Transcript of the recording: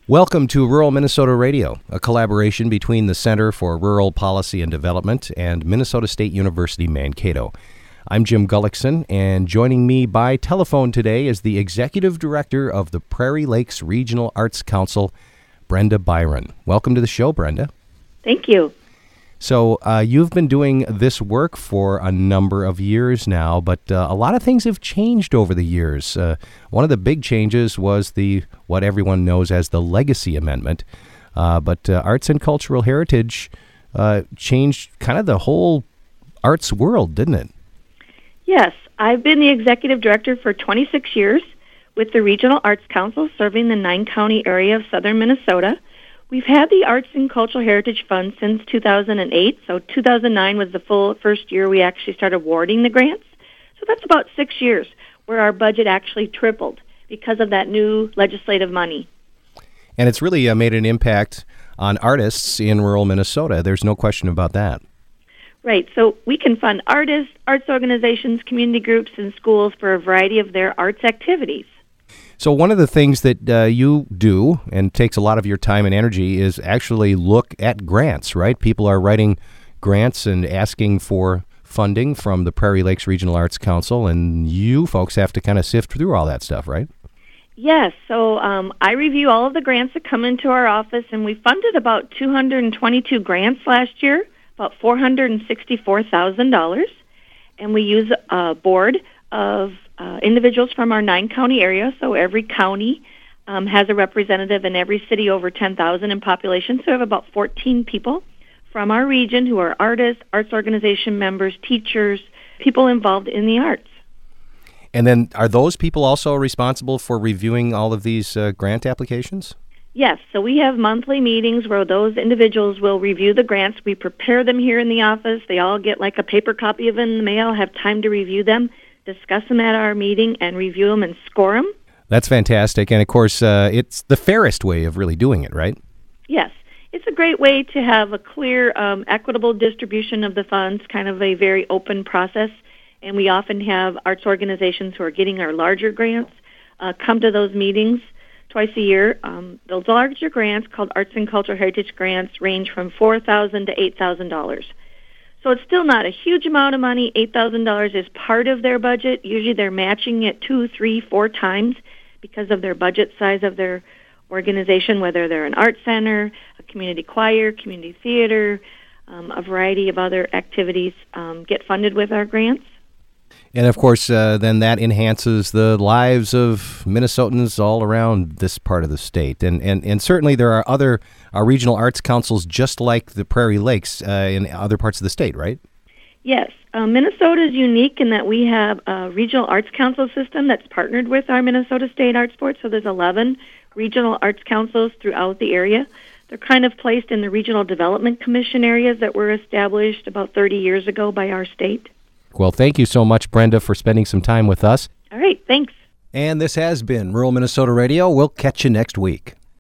Welcome to Rural Minnesota Radio, a collaboration between the Center for Rural Policy and Development and Minnesota State University Mankato. I'm Jim Gullickson, and joining me by telephone today is the Executive Director of the Prairie Lakes Regional Arts Council, Brenda Byron. Welcome to the show, Brenda. Thank you. So you've been doing this work for a number of years now, but a lot of things have changed over the years. One of the big changes was what everyone knows as the Legacy Amendment. But arts and cultural heritage changed kind of the whole arts world, didn't it? Yes, I've been the Executive Director for 26 years with the Regional Arts Council serving the 9-county area of southern Minnesota. We've had the Arts and Cultural Heritage Fund since 2008, so 2009 was the first year we actually started awarding the grants. So that's about 6 years where our budget actually tripled because of that new legislative money. And it's really made an impact on artists in rural Minnesota. There's no question about that. Right, so we can fund artists, arts organizations, community groups, and schools for a variety of their arts activities. So one of the things that you do and takes a lot of your time and energy is actually look at grants, right? People are writing grants and asking for funding from the Prairie Lakes Regional Arts Council, and you folks have to kind of sift through all that stuff, right? Yes, so I review all of the grants that come into our office, and we funded about 222 grants last year, about $464,000, and we use a board of individuals from our 9-county area, so every county has a representative in every city over 10,000 in population, so we have about 14 people from our region who are artists, arts organization members, teachers, people involved in the arts. And then are those people also responsible for reviewing all of these grant applications? Yes, so we have monthly meetings where those individuals will review the grants. We prepare them here in the office. They all get like a paper copy of them in the mail, have time to review them, discuss them at our meeting, and review them and score them. That's fantastic. And, of course, it's the fairest way of really doing it, right? Yes. It's a great way to have a clear, equitable distribution of the funds, kind of a very open process. And we often have arts organizations who are getting our larger grants come to those meetings twice a year. Those larger grants, called Arts and Cultural Heritage Grants, range from $4,000 to $8,000. So it's still not a huge amount of money. $8,000 is part of their budget. Usually they're matching it 2, 3, 4 times because of their budget size of their organization, whether they're an art center, a community choir, community theater, a variety of other activities get funded with our grants. And, of course, then that enhances the lives of Minnesotans all around this part of the state. And certainly there are other regional arts councils just like the Prairie Lakes in other parts of the state, right? Yes. Minnesota is unique in that we have a regional arts council system that's partnered with our Minnesota State Arts Board. So there's 11 regional arts councils throughout the area. They're kind of placed in the Regional Development Commission areas that were established about 30 years ago by our state. Well, thank you so much, Brenda, for spending some time with us. All right, thanks. And this has been Rural Minnesota Radio. We'll catch you next week.